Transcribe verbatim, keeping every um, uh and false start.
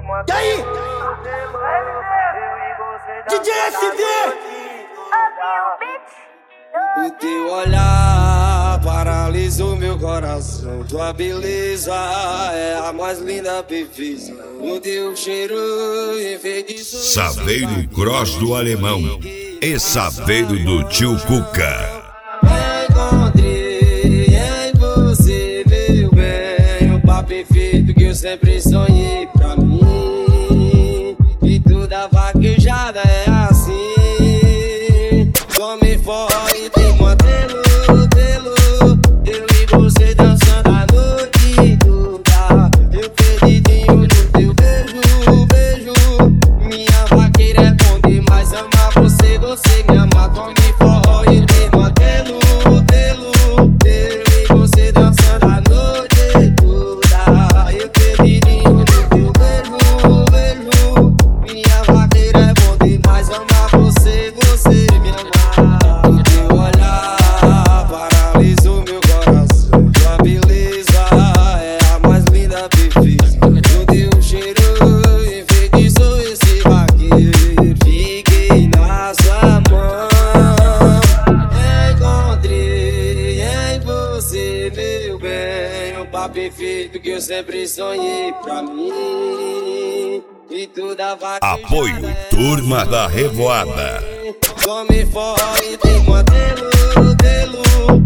E aí? D J S D! O teu olhar paralisou meu coração. Tua beleza é a mais linda perfeição. O teu cheiro enfeitiçou. Saveiro Cross do Alemão e Saveiro do Tio Cuca. Encontrei em você, meu bem, o par perfeito que eu sempre sonhei pra mim. E toda vaquejada é assim. Come fora e tem modelo, modelo. Eu e você dançando a noite toda. Eu perdidinho no teu beijo, beijo. Minha vaqueira é bom demais, amar você, você me ama. Come fora e tem modelo, modelo. Eu e você dançando a noite toda. Eu perdidinho no teu beijo, beijo. Minha vaqueira é bom demais, amar você, você me ama. Perfeito que eu sempre sonhei pra mim. E toda vaquejada Apoio Turma da Revoada. Come fora e tem modelo, modelo.